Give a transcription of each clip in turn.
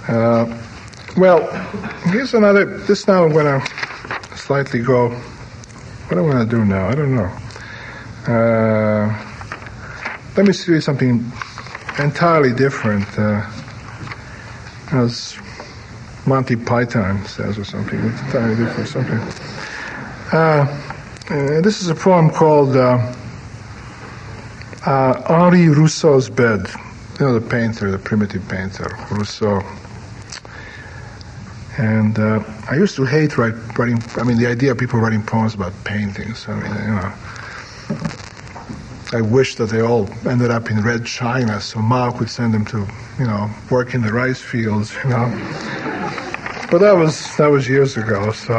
Well, here's another. This now I'm going to slightly go. What am I going to do now? I don't know. Let me see something entirely different. As Monty Python says, or something. Entirely different something. This is a poem called Henri Rousseau's Bed. You know, the painter, the primitive painter, Rousseau. And I used to hate writing, the idea of people writing poems about paintings. I wish that they all ended up in red china so Mao could send them to, work in the rice fields, But that was years ago, so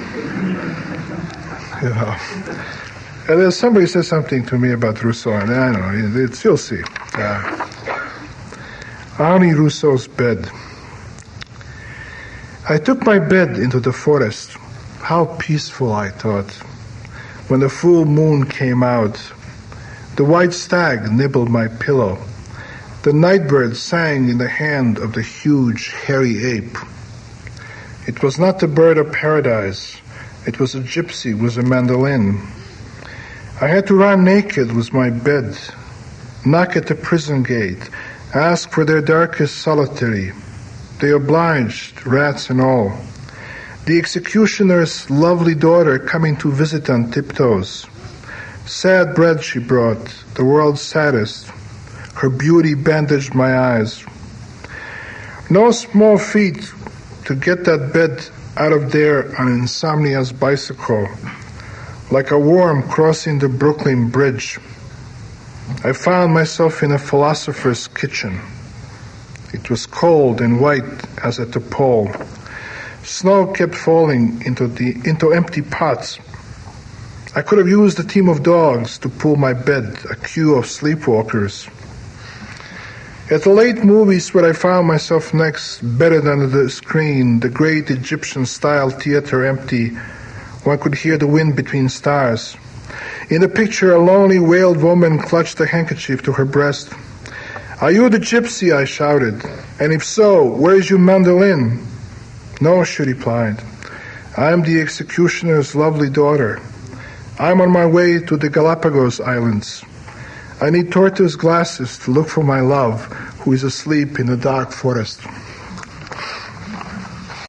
And then somebody said something to me about Rousseau, and I don't know, you'll see. Henri Rousseau's Bed. I took my bed into the forest. How peaceful, I thought. When the full moon came out, the white stag nibbled my pillow. The nightbird sang in the hand of the huge, hairy ape. It was not the bird of paradise. It was a gypsy with a mandolin. I had to run naked with my bed, knock at the prison gate, ask for their darkest solitary. They obliged, rats and all. The executioner's lovely daughter coming to visit on tiptoes. Sad bread she brought, the world's saddest. Her beauty bandaged my eyes. No small feat to get that bed out of there on insomnia's bicycle, like a worm crossing the Brooklyn Bridge. I found myself in a philosopher's kitchen. It was cold and white as at the pole. Snow kept falling into empty pots. I could have used a team of dogs to pull my bed, a queue of sleepwalkers. At the late movies where I found myself next, bedded under the screen, the great Egyptian-style theater empty, one could hear the wind between stars. In the picture, a lonely, wailed woman clutched a handkerchief to her breast. "Are you the gypsy?" I shouted. "And if so, where is your mandolin?" "No," she replied. "I am the executioner's lovely daughter. I'm on my way to the Galapagos Islands. I need tortoise glasses to look for my love, who is asleep in the dark forest."